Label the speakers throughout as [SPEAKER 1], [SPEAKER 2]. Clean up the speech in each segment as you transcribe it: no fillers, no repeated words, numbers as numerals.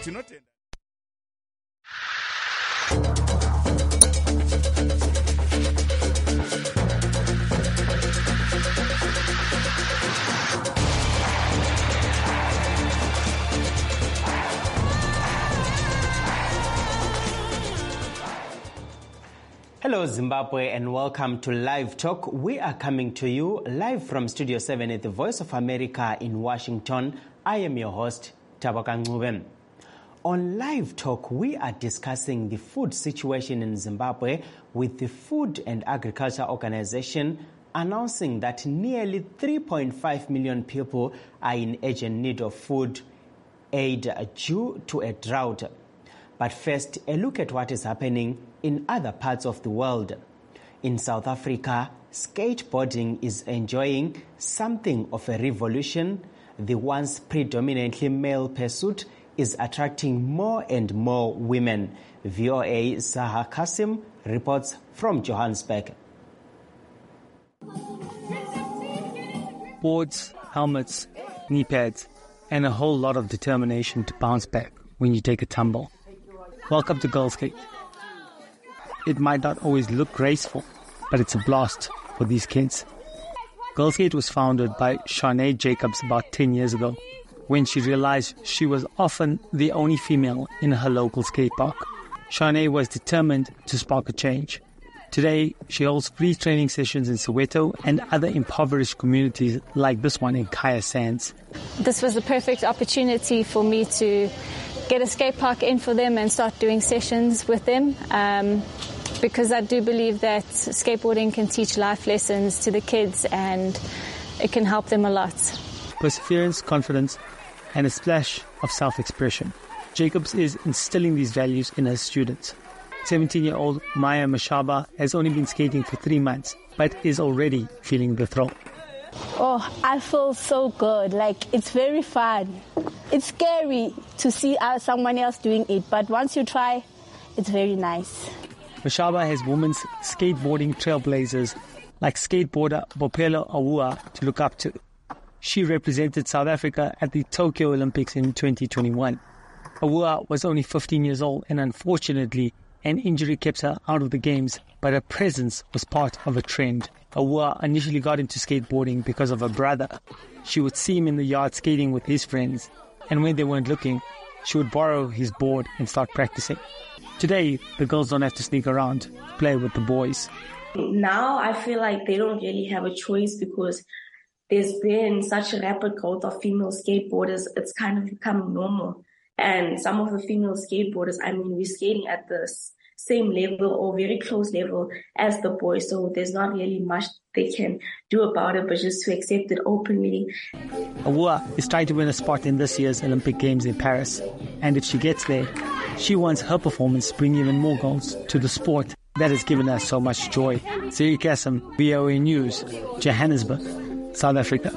[SPEAKER 1] Hello Zimbabwe and welcome to Live Talk. We are coming to you live from Studio 7 at the Voice of America in Washington. I am your host, Tabaka Ngube. On Live Talk, we are discussing the food situation in Zimbabwe with the Food and Agriculture Organization announcing that nearly 3.5 million people are in urgent need of food aid due to a drought. But first, a look at what is happening in other parts of the world. In South Africa, skateboarding is enjoying something of a revolution. The once predominantly male pursuit is attracting more and more women. VOA Zaha Kasim reports from Johannesburg.
[SPEAKER 2] Boards, helmets, knee pads, and a whole lot of determination to bounce back when you take a tumble. Welcome to Girl Skate. It might not always look graceful, but it's a blast for these kids. Girl Skate was founded by Shanae Jacobs about 10 years ago, when she realized she was often the only female in her local skate park. Shanae was determined to spark a change. Today, she holds free training sessions in Soweto and other impoverished communities like this one in Kaya Sands.
[SPEAKER 3] This was the perfect opportunity for me to get a skate park in for them and start doing sessions with them, because I do believe that skateboarding can teach life lessons to the kids and it can help them a lot.
[SPEAKER 2] Perseverance, confidence, and a splash of self-expression. Jacobs is instilling these values in her students. 17-year-old Maya Mashaba has only been skating for 3 months, but is already feeling the thrill.
[SPEAKER 4] Oh, I feel so good. Like, it's very fun. It's scary to see someone else doing it, but once you try, it's very nice.
[SPEAKER 2] Mashaba has women's skateboarding trailblazers like skateboarder Bophelo Awua to look up to. She represented South Africa at the Tokyo Olympics in 2021. Awua was only 15 years old and unfortunately an injury kept her out of the games, but her presence was part of a trend. Awua initially got into skateboarding because of her brother. She would see him in the yard skating with his friends, and when they weren't looking, she would borrow his board and start practicing. Today, the girls don't have to sneak around to play with the boys.
[SPEAKER 5] Now I feel like they don't really have a choice because there's been such a rapid growth of female skateboarders. It's kind of become normal. And some of the female skateboarders, we're skating at the same level or very close level as the boys. So there's not really much they can do about it, but just to accept it openly.
[SPEAKER 2] Awua is trying to win a spot in this year's Olympic Games in Paris. And if she gets there, she wants her performance to bring even more goals to the sport that has given us so much joy. Ziri Kasim, VOA News, Johannesburg, South Africa.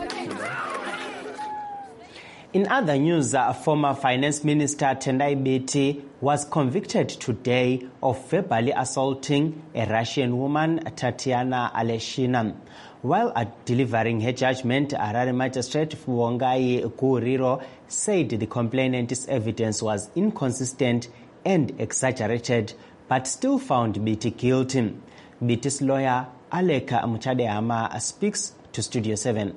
[SPEAKER 1] In other news, former Finance Minister Tendai Biti was convicted today of verbally assaulting a Russian woman, Tatiana Aleshina. While delivering her judgment, Harare Magistrate Fuongai Kuriro said the complainant's evidence was inconsistent and exaggerated, but still found Biti guilty. Biti's lawyer, Aleka Muchadehama, speaks to Studio 7.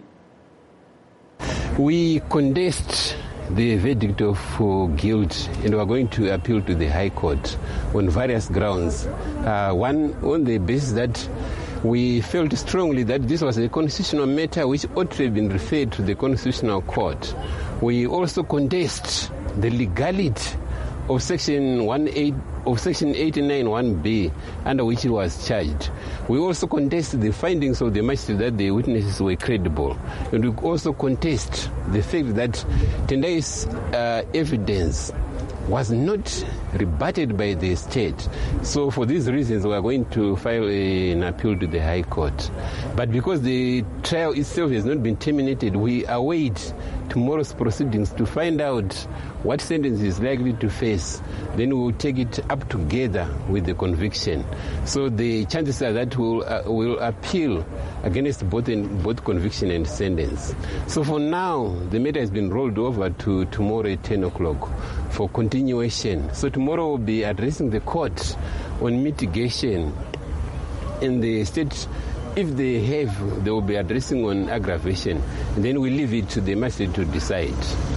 [SPEAKER 6] We contest the verdict of guilt and we are going to appeal to the High Court on various grounds. One, on the basis that we felt strongly that this was a constitutional matter which ought to have been referred to the Constitutional Court. We also contest the legality of Section 89(1)(b), under which he was charged. We also contest the findings of the magistrate that the witnesses were credible. And we also contest the fact that Tendai's evidence was not rebutted by the state. So for these reasons, we are going to file an appeal to the High Court. But because the trial itself has not been terminated, we await tomorrow's proceedings to find out what sentence is likely to face. Then we will take it up together with the conviction. So the chances are that we'll appeal against both conviction and sentence. So for now, the matter has been rolled over to tomorrow at 10 o'clock for continuation. So tomorrow we'll be addressing the court on mitigation in the state. If they have, they will be addressing on aggravation. And then we leave it to the magistrate to decide.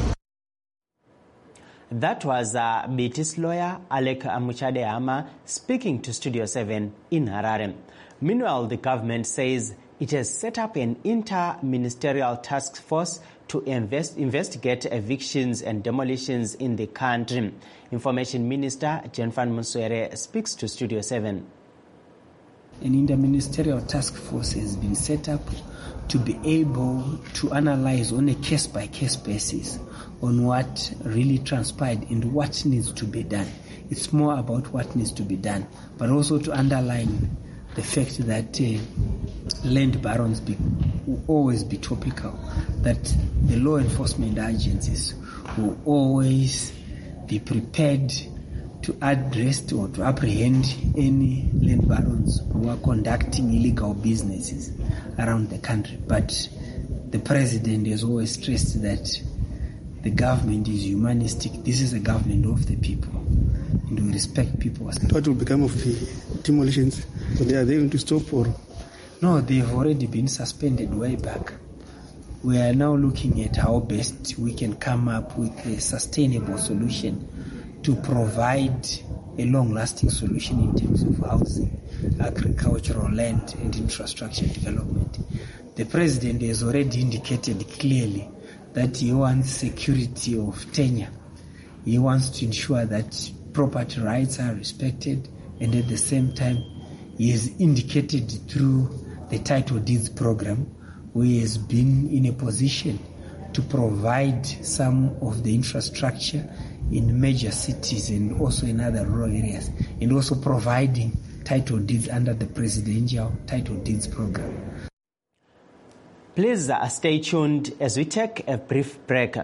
[SPEAKER 1] That was BT's lawyer, Alec Muchadehama, speaking to Studio 7 in Harare. Meanwhile, the government says it has set up an inter-ministerial task force to investigate evictions and demolitions in the country. Information Minister Jenfan Muswere speaks to Studio 7.
[SPEAKER 7] An interministerial task force has been set up to be able to analyze on a case-by-case basis on what really transpired and what needs to be done. It's more about what needs to be done, but also to underline the fact that land barons will always be topical, that the law enforcement agencies will always be prepared to address or to apprehend any land barons who are conducting illegal businesses around the country. But the president has always stressed that the government is humanistic. This is a government of the people, and we respect people.
[SPEAKER 8] What will become of the demolitions? Are they going to stop or?
[SPEAKER 7] No, they've already been suspended way back. We are now looking at how best we can come up with a sustainable solution to provide a long-lasting solution in terms of housing, agricultural land, and infrastructure development. The president has already indicated clearly that he wants security of tenure. He wants to ensure that property rights are respected, and at the same time, he has indicated through the title deeds program, where he has been in a position to provide some of the infrastructure in major cities and also in other rural areas, and also providing title deeds under the presidential title deeds program.
[SPEAKER 1] Please stay tuned as we take a brief break.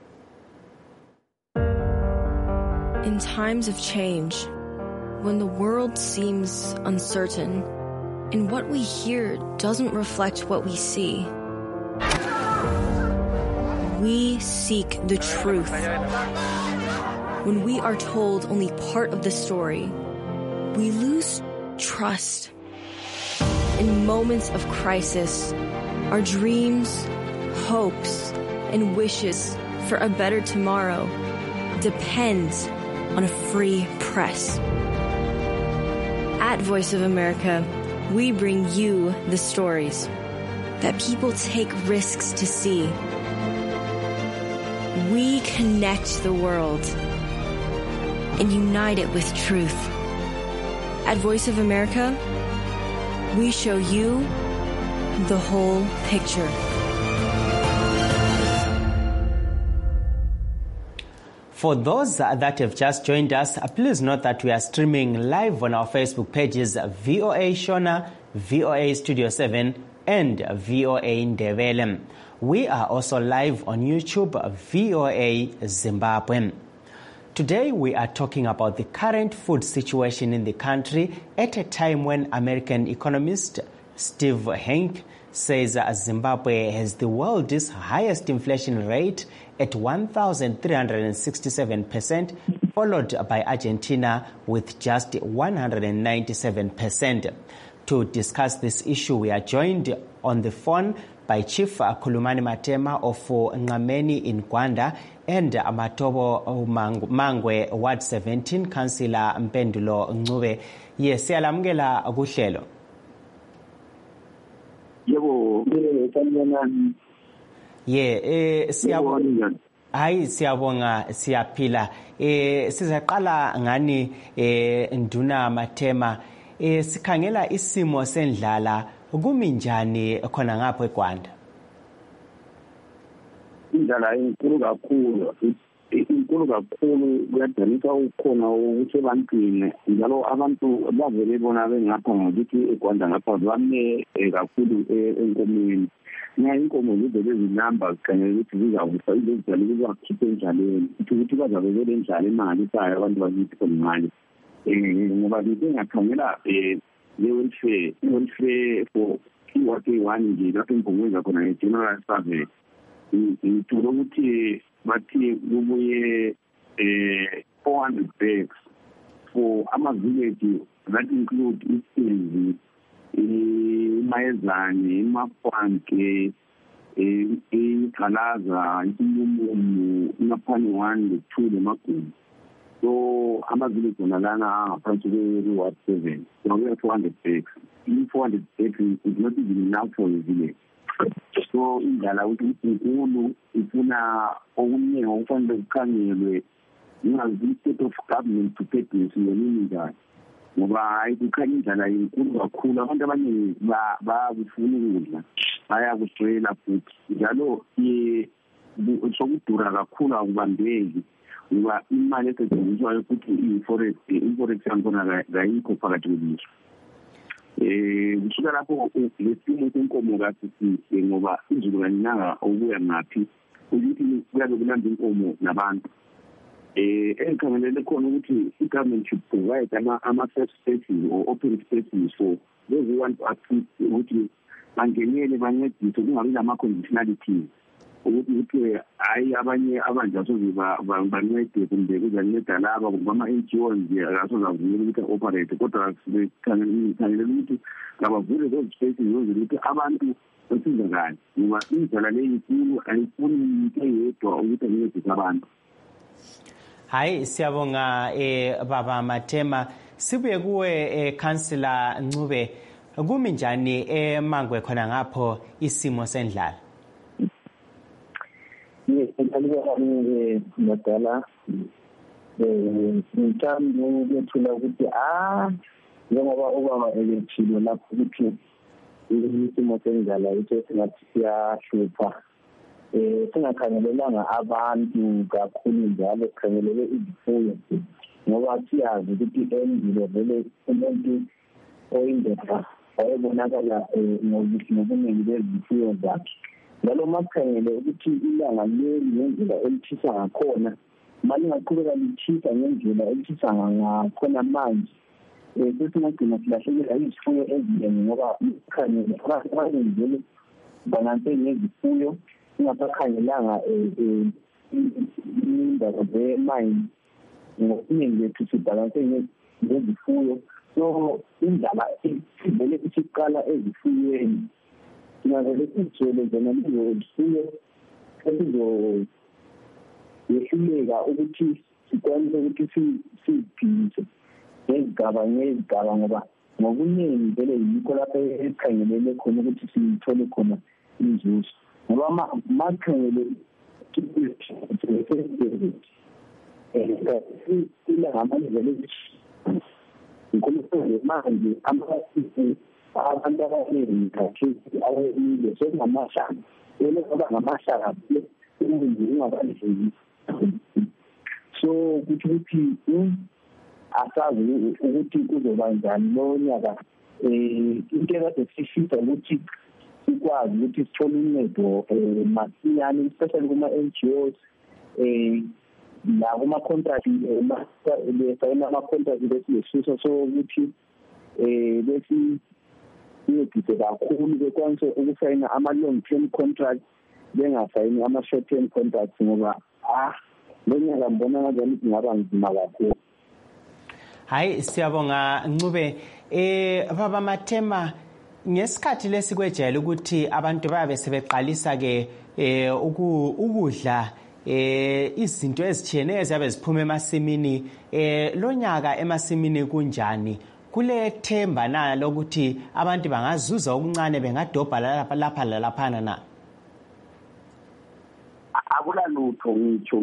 [SPEAKER 9] In times of change, when the world seems uncertain and what we hear doesn't reflect what we see, we seek the truth. When we are told only part of the story, we lose trust. In moments of crisis, our dreams, hopes, and wishes for a better tomorrow depend on a free press. At Voice of America, we bring you the stories that people take risks to see. We connect the world and unite it with truth. At Voice of America, we show you the whole picture.
[SPEAKER 1] For those that have just joined us, please note that we are streaming live on our Facebook pages VOA Shona, VOA Studio 7, and VOA Ndebele. We are also live on YouTube, VOA Zimbabwe. Today we are talking about the current food situation in the country at a time when American economist Steve Hanke says Zimbabwe has the world's highest inflation rate at 1,367%, followed by Argentina with just 197%. To discuss this issue, we are joined on the phone by Chief Khulumani Matema of Ngameni in Gwanda and Matobo Mangwe, Ward 17, Councillor Mpendulo Ncube. Yes, siyalamukela kuhlelo.
[SPEAKER 10] Yebo, kanjani?
[SPEAKER 1] Siyabonga. Hayi siyabonga, siyaphila. Sizaqala ngani Nduna Matema. Sikhangela isimo sendlala kumi njani khona ngapho eGwanda?
[SPEAKER 10] Indlala inkulu kakhulu. Inkulu kakhulu, kuyadanisa ukhona ukuthi ebantwini njalo abantu bavele bona bengapha ngokuthi eGwanda ngapha bame kakhulu enkomeni. Inkomo zivele zinamba zikhanya ukuthi zizawusa izozijala ukuzakhipha endlaleni ukuthi bazabekela endlala imali sayo abantu bakithi khona ngoba bengakhangela le-welfare for i-1 nje lapho impungweza khona nge-general survey ngithola ukuthi bathi kubuye 200 bags for ama-village that include Isenzi, Mayezane, Mapwanke, Kalaza, Imumu, Napani 1, 2, the Makum. So ama-village onalana approximately what 7. So we have 200 bags. In 400 bags is not even enough for the village. So indala ukuthi inkulu ifuna okunye okufanele kukhangelwe ingazi state of government to purpose yonini njani ngoba ayikukhanya indlela inkulu kakhulu abantu abaningi bayakufuna ukudla bayakuswela futhi njalo sokudura kakhulu akubambeki ngoba imali esetshenziswayo ukuthi i-forex yankhona kayikho phakathi kwelizwe. Kusuka lapho lesimo senkomo kasisihle ngoba izulu kaninanga okuya ngaphi ukuthi kuyabe kulanda inkomo nabantu. Engikhangelele khona ukuthi i-government should provide ama-safe spaces or open spaces for those who want to assist ukuthi bangenele bancedise kungabi lama-conditionalities ukuthi kuthiwe hayi abanye abanje asoze bancede kumbe kuzanceda laba kumbe ama-NGO nje akasozavumela ukuthi operate kodwa sikhangelele ukuthi ngabavule those spaces ukwenzela ukuthi abantu basizakale ngoba indlela le inkulu ayifuni into eyedwa ukuthi ancedise abantu.
[SPEAKER 1] Hayi siyabonga baba Matema. Sibuye kuwe Councillor Ncube, kumi njani eMangwe khona ngapho isimo sendlala?
[SPEAKER 11] Madala ngithanda ukuthula ukuthi njengoba ubaba elethile lapho ukuthi isimo sendlala itsho singathi siyahlupha. Singakhangelelanga abantu kakhulu njalo sikhangelele izifuyo ngoba siyazi ukuthi endile vele umuntu oyindoda wayebonakala ngobuningi bezifuyo zakhe. Njalo makukhangele ukuthi ilanga leli ngendlela elithisa ngakhona mali ngaqhubeka lithisa ngendlela elithisa ngakhona manje sesingagcina silahlekelwa izifuyo eziningi ngoba kukhangele abantu abaningi vele bananse ngezifuyo singakhangelanga indaba zemayini ngokuningi bethu sibhalanse ngezifuyo. So indaba ivele isiqala ezifuyweni singavele sijele zona lezozifuyo esizoyehluleka ukuthi sikwanise ukuthi siziphilise ngezigaba ngoba ngokuningi vele yikho lapho esikhangelele khona ukuthi sithole khona inzuzo ngoba makukhangele ilangamaivele inkulumo manje abantu abaningi kakhulu awemile sekungamashaka ngoba ngamashaka ungabandleki. So kuthi ukuthi asazi ukuthi kuzoba njani lo nyaka. Into ekade sifisa ukuthi sikwazi ukuthi sithole uncedo masinyane especially kuma-NGOs la kuma-contract lesayina ama-contract lesiyesisa so ukuthi besincedise kakhulu bekwanise ukusayina ama-long term contracts bengasayini ama-short term contracts ngoba lo nyaka mbona ngazani kungaba nzima kakhulu.
[SPEAKER 1] Hayi siyabonga Ncube. Baba Matema, ngesikhathi lesikwejayela ukuthi abantu babe sebeqalisa ke ukudla izinto ezithiyene ezabe ziphuma emasimini lo nyaka emasimini kunjani? Kule themba na lokuthi abantu bangazuza okuncane bengadobha lapha lalaphana na?
[SPEAKER 10] Akula lutho ngitsho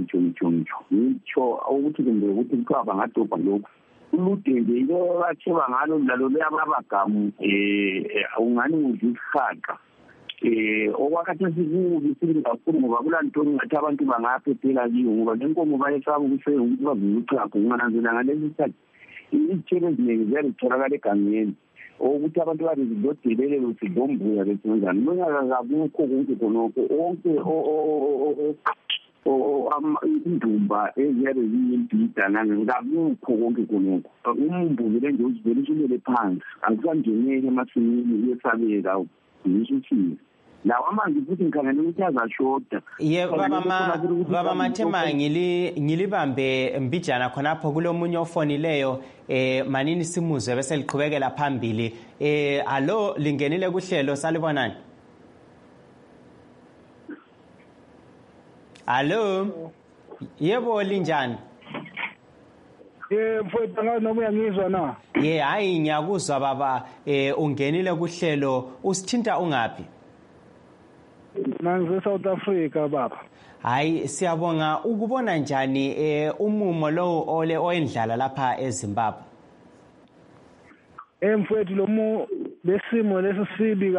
[SPEAKER 10] ukuthi kumbe ukuthi kuthiwa bangadobha lokhu ulude nje into batheba ngalo lalo leyababagamu ungani udla isihaqa okwakhathi sikubi sibili kakhulu ngoba kulanto ngathi abantu bangaphephela kiyo ngoba lenkomo bayesaba ukuthi bavume uchago ungananzela ngalesi sikhathi izithelo eziningi ziyatholakala egangeni ukuthi abantu babezilodelele besidlombuya besenjani nonyaka kakukho konke khonokho onke indumba eziyabe ziyimbhida ngakukho konke khonokho umumbu vele nje uzivele usulele phansi akusangeneki emasimini uyesabeka ngisho uthini lawa amanzi futhi ngikhangela ukuthi azashoda.
[SPEAKER 1] Baba Mathema ngilibambe mbijana khonapho kulomunye ofonileyo manini simuzwe bese liqhubekela phambili. Allo lingenile kuhlelo salibonani? Allo yebo linjani?
[SPEAKER 12] Mfowethu noma uyangizwa na?
[SPEAKER 1] Hayi ngiyakuzwa baba. Ungenile kuhlelo usithinta ungapi?
[SPEAKER 12] Nangize South Africa baba.
[SPEAKER 1] Hayi siyabonga. Ukubona njani umumo lo ole oyendlala lapha eZimbabwe?
[SPEAKER 12] Mfowethu lesimo leso sibi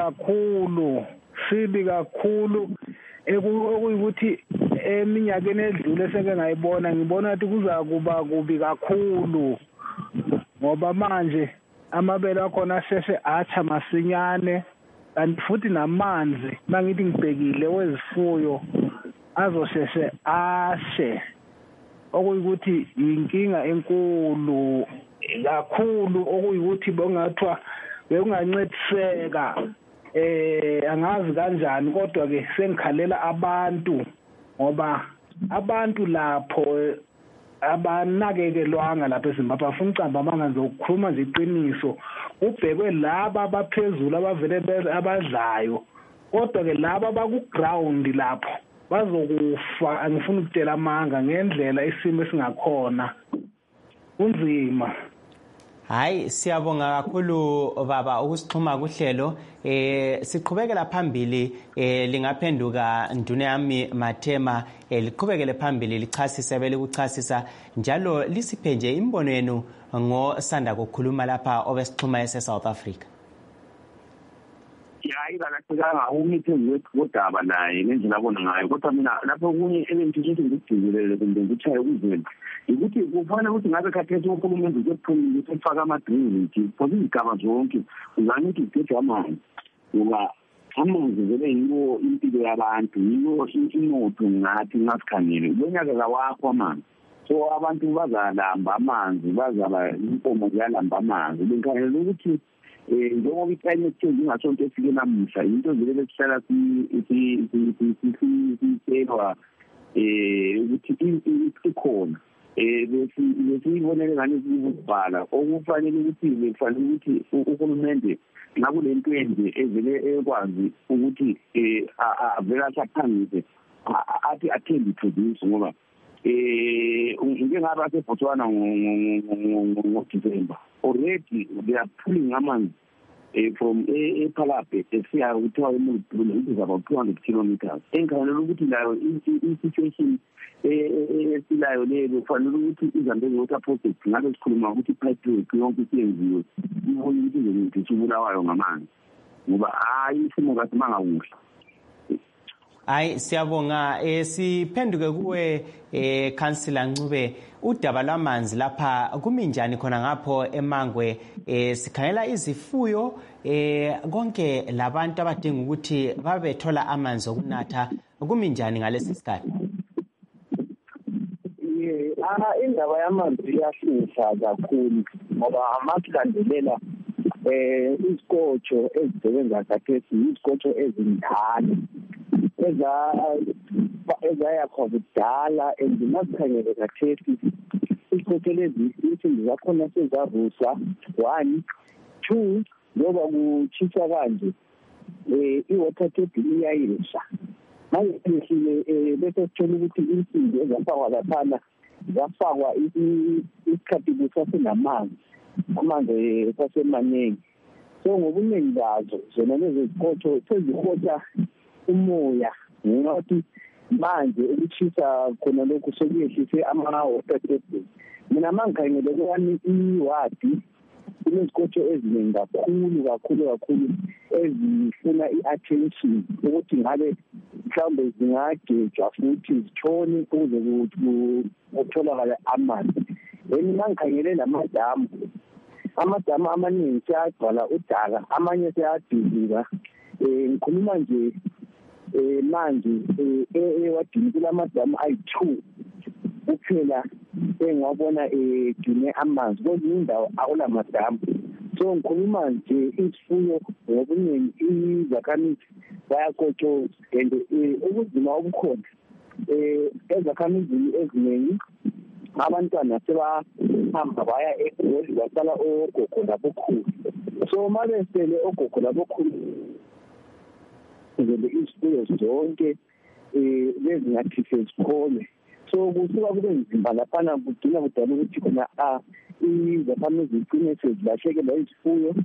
[SPEAKER 12] kakhulu okuyikuthi eminyakeni edlule seke ngayibona ngibona ukuthi kuza kuba kubi kakhulu ngoba manje amabele akhona asheshe atsha masinyane kanti futhi namanzi mangithi ngibhekile wezifuyo azosheshe ashe okuyikuthi inkinga enkulu kakhulu okuyikuthi bongathwa bekungancediseka angazi kanjani kodwa ke sengikhalela abantu ngoba abantu lapho abanakekelwanga lapha eZimbabwe afuna ucamba manga ngizokhuluma nje iqiniso ubhekwe laba abaphezulu abavele abadlayo kodwa ke laba baku-ground lapho bazokufa angifuna ukutela amanga ngendlela isimo esingakhona kunzima.
[SPEAKER 1] Hayi siyabonga kakhulu baba ukusixhuma kuhlelo. Siqhubekela phambili lingaphenduka nduna yami Mathema liqhubekele phambili lichasise belikuchasisa njalo lisiphe nje imbono yenu ngosanda kokukhuluma lapha obesixhuma eSouth Africa.
[SPEAKER 10] Hayi bakahlekanga umithembu wodaba naye nendlela abona ngayo kodwa mina lapho kunye engithuthi ngidingile kumbe ngitshaye ukuzwela ukuthi kufanele ukuthi ngabe khathesi uhulumeni uzophumula ukuthi ufaka ama-drainage because izigaba zonke uzame ukuthi ugejwe amanzi ngoba amanzi vele yiwo impilo yabantu yiwo inotho ngathi ngasikhangele lonyaka kawakho amanzi so abantu bazalamba amanzi bazaba inkomo ziyalamba amanzi bengikhangela ukuthi njengoba i-climate change ingasonto efike namuhla into vele besihlala siyitshelwa ukuthi ikhona besiyibonele ngane siyibhala okufanele ukuthi uhulumende nakule nto enje evele ekwazi ukuthi avele asaphangise athi attend produce ngoba ngike ngaba seBotswana ngoDisemba already they are pulling amanzi from ePhalape esiya kuthiwa eMulutulu it is about 200 kilometers engikhangelela ukuthi layo i-situation esilayo leyo kufanele ukuthi iZambezi Water Project ngabe sikhuluma ukuthi i-pipework yonke isiyenziwe ibona ukuthi izokuthi isubulawayo ngamanzi ngoba hayi isimo kasimanga kuhle.
[SPEAKER 1] Hayi siyabonga siphenduke kuwe Councillor Ncube udaba lwamanzi lapha kuminjani khona ngapho eMangwe sikhangela izifuyo konke labantu abadinga ukuthi babethola amanzi okunatha kuminjani ngalesi sikhathi.
[SPEAKER 11] Indaba yamanzi iyahlupha kakhulu ngoba amasilandelela izikotsho ezisebenza kathesi izikotsho ezindala ezayakho kudala endimasikhangele kathesi izikotsho lezi izinto zakhona sezavuswa 1 2 ngoba kuchisa kanje i-water table iyayisha manje sihlile bese sithola ukuthi insimbi ezafakwa laphana zafakwa isikhathi kusasenamanzi amanzi sasemaningi so ngobuningi bazo zona lezi zikotsho sezihota umoya ngokuthi manje ukuchisa khona lokho sokuyehlise ama-water table mina mangikhangele kwami iwadi kunezikotsho eziningi kakhulu ezifuna i-attention ukuthi ngabe mhlawumbe zingagejwa futhi zitshone ukuze kutholakale amanzi. Mangikhangele namadamu amaningi seyagcwala udaka amanye seyadilika ngikhuluma nje manje ewadini kulamadamu ayi-2 kuphela engiwabona egcine amanzi kwezinye indawo akulamadamu so ngikhuluma nje isifuyo ngobuningi izakhamizi bayakotshoza and ubuzima obukhona ezakhamizini eziningi abantwana sebahamba baya eGoli basala ogogo labokhulu. So mabesele ogogo labokhulu izifuyo zonke lezi ngathi sezikhole. So kusuka kube nzima laphana kugcina kudala ukuthi khona izakhamizi zigcine sezilahlekelwa izifuyo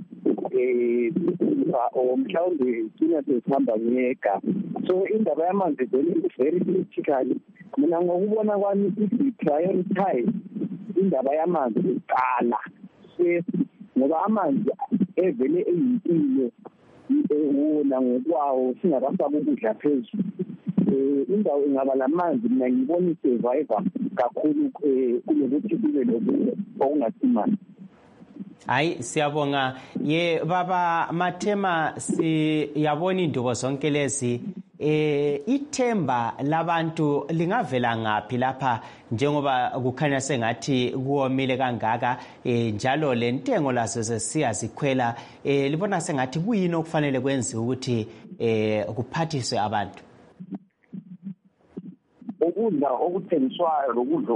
[SPEAKER 11] mhlawumbe gcina sezihamba ngeka. So indaba yamanzi very critical. Mina ngokubona kwami i-prioritize indaba yamanzi kuqala ngoba amanzi evele eyimpilo wona ngokwawo singabasaba ukudla phezulu. Indawo ingaba lamanzi mina ngibona i-survivor kakhulu kunokuthi kube lokunye okungasimani.
[SPEAKER 1] Hayi siyabonga ye baba Mathema, siyabona indubo zonke lezi ithemba labantu lingavela ngapi lapha njengoba kukhanya sengathi kuomile kangaka njalo lentengo lazo sesiya zikhwela, libona sengathi kuyini okufanele kwenziwe ukuthi kuphathiswe abantu?
[SPEAKER 10] Ukudla okuthengiswayo lokudla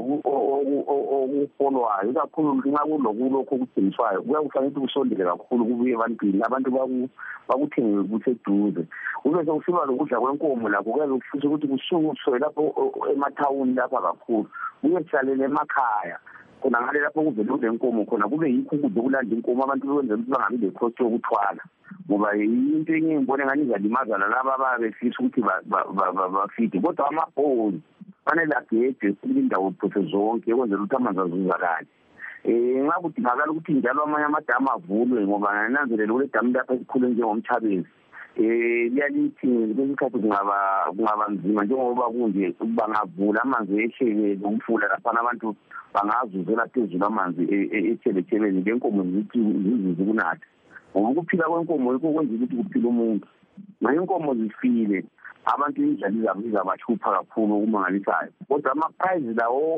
[SPEAKER 10] okufolwayo ikakhulu nxa kulokhu okuthengiswayo kuyakufanele kusondele kakhulu kubuye ebantwini, abantu bakuthenge kuseduze. Ube sekusiba lokudla kwenkomo lakho kuyabe kufuze ukuthi kusukuswe lapho emathawuni lapha kakhulu kuyehlalele emakhaya khona ngale lapho kuvele kule nkomo khona kube yikho ukudla okulanda inkomo abantu benze ukuthi bangabi lekhost yokuthwala, ngoba into enye ngibone ngani izalimaza laba ababefisa ukuthi bafide. Kodwa amabholi fanele agede indawo phose zonke ukwenzela ukuthi amanzi azuzakale. Ngakudingakala ukuthi njalo amanye amadamu avulwe ngoba nananzelela kule damu lapha esikhule njengomthabezi liyalithi ngesikhathi kungaba nzima njengoba kunje bangavula amanzi ehlelele umfula lapha abantu bangazuzela phezulu amanzi ethelethebeni lenkomo zizizi kunatha. Ngoba ukuphila kwenkomo yikho kwenza ukuthi kuphile umuntu. Nayo inkomo zifile abantu indlela izabahlupha kakhulu okumangalisayo. Kodwa ama-price lawo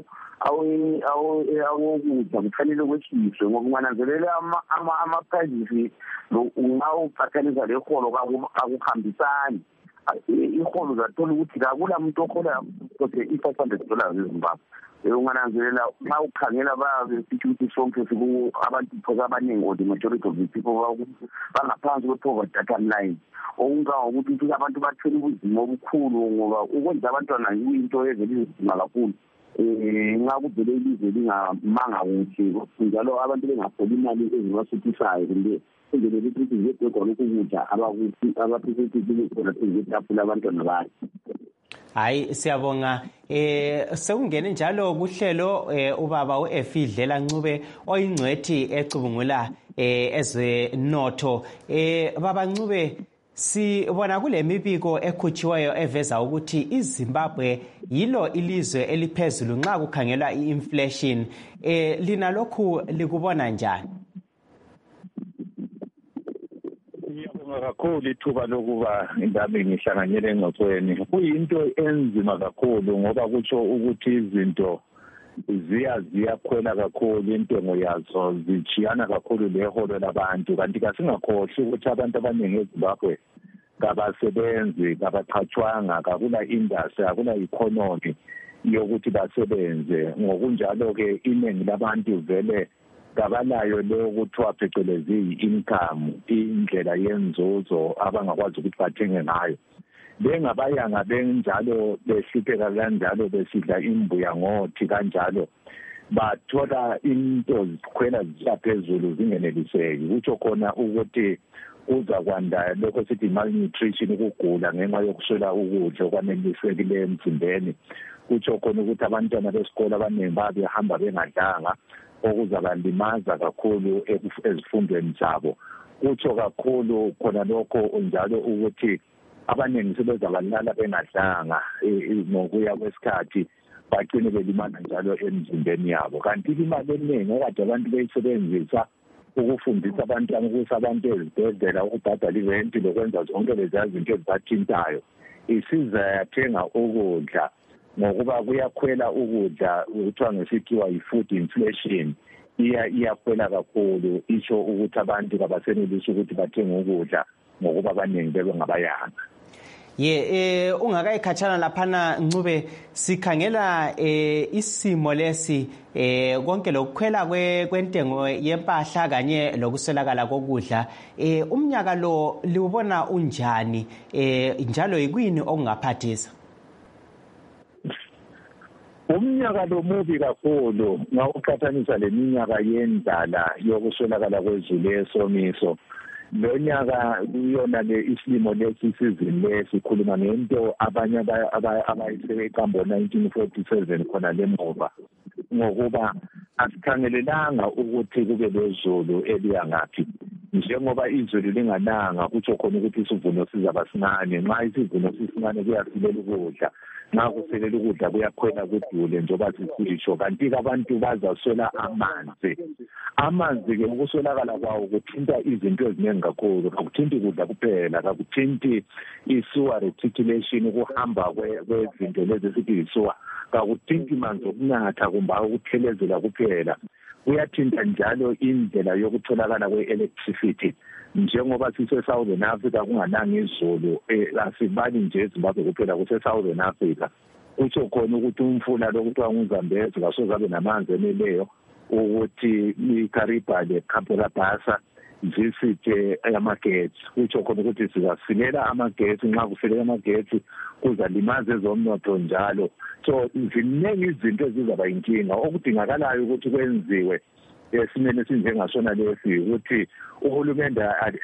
[SPEAKER 10] awokudla kufanele kwehliswe ngoba ungananzelela ama-prices nxa uqathanisa leholo akuhambisani. Iholo uzathola ukuthi kakula muntu okhola $500 eZimbabwe. Ungananzelela nxa ukhangela bayabesithi ukuthi sonke abantu phosa abaningi or the majority of the people bangaphansi kwe-poverty data line. Okungangokuthi abantu bathwele ubuzima obukhulu ngoba ukwenza abantwana yinto evele izima kakhulu. Nxa kuvele ilizwe lingamanga kuhle njalo abantu bengatholi imali ezibasuthisayo kumbe indlela ukuthi ziyedwa lokhu kudla abaphisethi khona etafula abantwana bayo.
[SPEAKER 1] Hayi siyabonga sekungene njalo kuhlelo ubaba uEfidlela Ncube oyingcwethi ecubungula ezenotho. Baba Ncube, sibona kule mibiko ekhutshiweyo eveza ukuthi iZimbabwe yilo ilizwe eliphezulu nxa kukhangelwa i-inflation. Lina lokhu likubona njani?
[SPEAKER 13] Kakhulu ithuba lokuba indaba ngihlanganyele engxoxweni. Kuyinto enzima kakhulu ngoba kutsho ukuthi izinto ziyakhwela kakhulu, intengo yazo zichiyana kakhulu leholo labantu. Kanti kasingakhohlwa ukuthi abantu abaningi eZimbabwe kabasebenzi, kabaqhatshwanga, kakula industry, akula economy yokuthi basebenze. Ngokunjalo-ke iningi labantu vele kabanayo leyo kuthiwa phecelezi i-income, indlela yenzuzo abangakwazi ukuthi bathenge ngayo. Bengabayanga benjalo behlupheka kanjalo besidla imbuya ngothi kanjalo bathola into zikhwela ziyaphezulu zingeneliseki. Kutsho khona ukuthi kuza kwanda lokho sithi malnutrition, ukugula ngenxa yokuswela ukudla okwanelisekileyo emzimbeni. Kutsho khona ukuthi abantwana besikole abaningi babehamba bengadlanga okuzabalimaza kakhulu ezifundweni zabo. Kutsho kakhulu khona lokho njalo ukuthi abaningi sebezabalala bengadlanga ngokuya kwesikhathi bagcine belimana njalo emzimbeni yabo. Kanti imali eningi okade abantu beyisebenzisa ukufundisa abantwana, ukusa abantu ezibhedlela, ukubhadala irenti lokwenza zonke leziya zinto ezibathintayo, isiza yathenga ukudla ngokuba kuyakhwela ukudla kuthiwa ngesikhiwa yi-food inflation. Iyakhwela kakhulu, isho ukuthi abantu kabasenelisi ukuthi bathenge ukudla ngokuba abaningi bebengabayanga.
[SPEAKER 1] ungakayikhatshana laphana Ncube sikhangela isimo lesi konke lokukhwela kwentengo yempahla kanye lokuswelakala kokudla umnyaka lo liwubona unjani njalo yikwini okungaphathisa
[SPEAKER 13] umnyaka lo mubi kakhulu ngawuqhathanisa leminyaka yendala yokuswelakala kwezulu lesomiso lo nyaka kuyona le isilimo lesi sizini lesikhuluma ngento abanye abayisebeqambo 1947 khona lemoba ngokuba asikhangelelanga ukuthi kube lezulu eliyangaphi njengoba izulu lingananga kutsho khona ukuthi isivuno sizaba sincane nxa isivuno sisincane kuyasilela ukudla nxa kuselela ukudla kuyakhwela kudule njengoba sisisho kanti abantu bazaswela amanzi ke ukuswelakala kwawo kuthinta izinto eziningi kakhulu akuthinti ukudla kuphela akuthinti i-sewer reticulation ukuhamba kwezinto lezi esithi i-sewer akuthinti manzi okunatha kumbe ukuthelezela kuphela kuyathinta njalo indlela yokutholakala kwe-electricity njengoba sise-Southern Africa kungananga izulu asibali nje eZimbabwe kuphela kuse-Southern Africa kutsho khona ukuthi umfula lo kuthiwa nguZambezi kasoze abe namanzi eneleyo ukuthi iKariba leKampelabasa zisithe amagetsi kutsho khona ukuthi sizasilela amagetsi nxa kusilela amagetsi kuzalimaza ezomnotho njalo so ziningi izinto ezizaba inkinga okudingakalayo ukuthi kwenziwe esimene sinjengasona lesi ukuthi uhulumende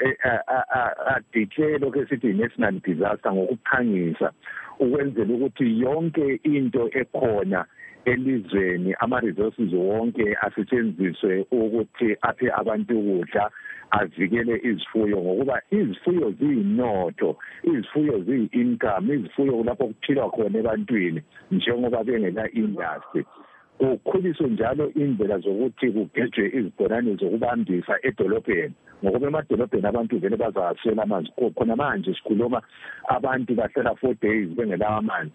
[SPEAKER 13] adeclare lokho esithi national disaster ngokuphangisa ukwenzela ukuthi yonke into ekhona elizweni ama-resources wonke asetshenziswe ukuthi aphe abantu ukudla avikele izifuyo ngokuba izifuyo ziyinotho izifuyo ziyi-income izifuyo kulapho kuphilwa khona ebantwini njengoba bengela industry ukhuliswe njalo indlela zokuthi kugejwe izibhorane zokubambisa edolobheni ngokuba emadolobheni abantu vele bazawaswela amanzi khona manje sikhuluma abantu bahlala 4 days bengelawo amanzi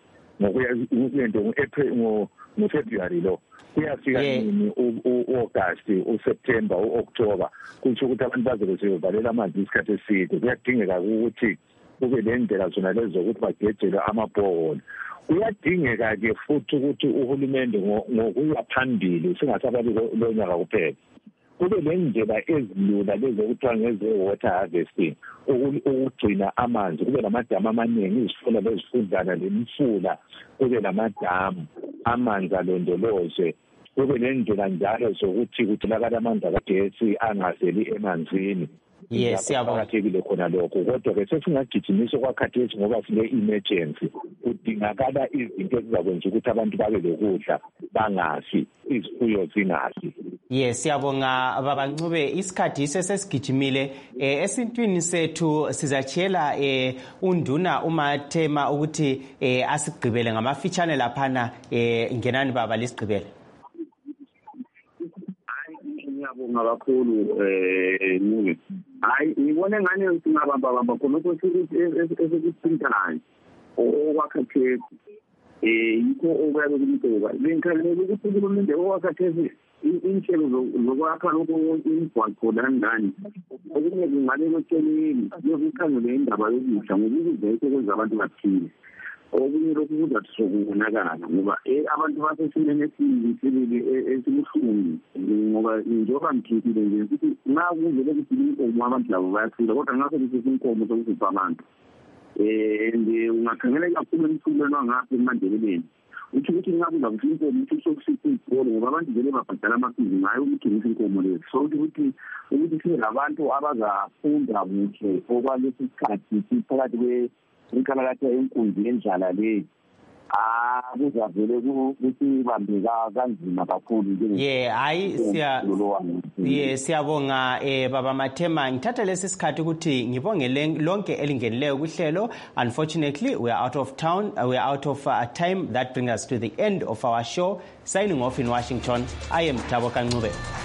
[SPEAKER 13] ngoFebruary lo kuyafika nini uAugust uSeptember uOctober kutsho ukuthi abantu bazobe sebevalela amanzi isikhathi eside kuyadingeka ukuthi kube lendlela zona lezo zokuthi bagejele amabhoholi kuyadingeka-ke futhi ukuthi uhulumende ngokuya phambili singasababi lo nyaka kuphela kube nendlela ezilula lezi okuthiwa ngeze-water harvesting ukugcina amanzi kube namadamu amaningi izifula lezifudlana lemifula kube namadamu amanzi alondolozwe kube nendlela njalo zokuthi kutholakala amanzi akagesi angaseli emanzini siyabonga khona lokho kodwa ke sesingagijimisa kwakhathesi ngoba sile-emergency kudingakala izinto ezizakwenza ukuthi abantu babe lokudla bangafi izifuyo zingafi
[SPEAKER 1] siyabonga baba Ncube isikhathi sesigijimile esintwini sethu sizatshela unduna uMathema ukuthi asigqibele ngamafitshane laphana ngenani baba lisigqibele
[SPEAKER 10] ngiyabonga kakhulu Ncube hayi ngibone ngane singabamba khonokho esikuthintayo okwakhathesi yikho okuyabe kumtoka bengikhalele ukuthi uhulumende okwakhathesi inhlelo zokwakha lokho imigwaqo landani okunye kungabe kweceleni yokukhangela indaba yokudla ngoba ukudla yikho kwenza abantu baphile okunye lokhu kuzathi sokubonakala ngoba abantu basesimeni esibuhlungu ngoba njengoba ngithintile nje ukuthi nxa kuvele kuthi inkomo abantu labo bayaphila kodwa nxa sekusithi inkomo sokuzipha abantu ungakhangela kakhulu emthumeni wangapha emandebeleni uthi ukuthi nxa kuza kuthi inkomo uthi sokusipha izikolo ngoba abantu vele babhadala amafizi ngayo ukuthengisa inkomo lezi so ukuthi sibe labantu abazafunda kuhle okwalesi sikhathi siphakathi inkalakatha enkundla endlala leyi kuzavele ukuthi bambeka kanzima kakhulu
[SPEAKER 1] siyabonga baba Mathema ngithatha lesi sikhathi ukuthi ngibonge lonke elingenileyo kuhlelo unfortunately we are out of time that brings us to the end of our show signing off in Washington I am Thabo Kancube